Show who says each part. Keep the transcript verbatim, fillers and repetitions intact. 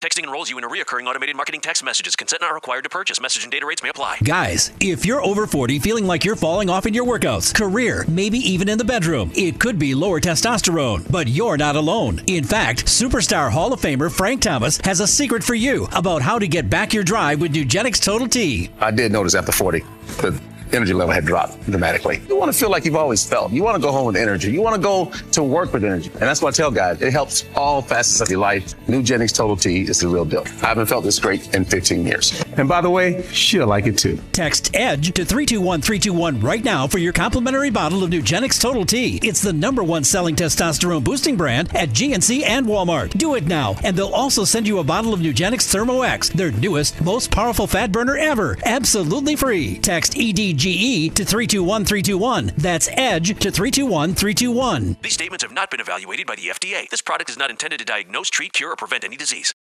Speaker 1: Texting enrolls you in a reoccurring automated marketing text messages. Consent not required to purchase. Message and data rates may apply.
Speaker 2: Guys, if you're over forty feeling like you're falling off in your workouts, career, maybe even in the bedroom, it could be lower testosterone, but you're not alone. In fact, superstar Hall of Famer Frank Thomas has a secret for you about how to get back your drive with Nugenix Total T.
Speaker 3: I did notice after forty that energy level had dropped dramatically. You want to feel like you've always felt. You want to go home with energy. You want to go to work with energy. And that's what I tell guys. It helps all facets of your life. Nugenix Total T is the real deal. I haven't felt this great in fifteen years. And by the way, she'll like it too.
Speaker 2: Text EDGE to three two one three two one right now for your complimentary bottle of Nugenix Total T. It's the number one selling testosterone boosting brand at G N C and Walmart. Do it now, and they'll also send you a bottle of Nugenix Thermo X, their newest, most powerful fat burner ever. Absolutely free. Text E D G E to three two one three two one. That's EDGE to three two one three two one.
Speaker 1: These statements have not been evaluated by the F D A. This product is not intended to diagnose, treat, cure, or prevent any disease.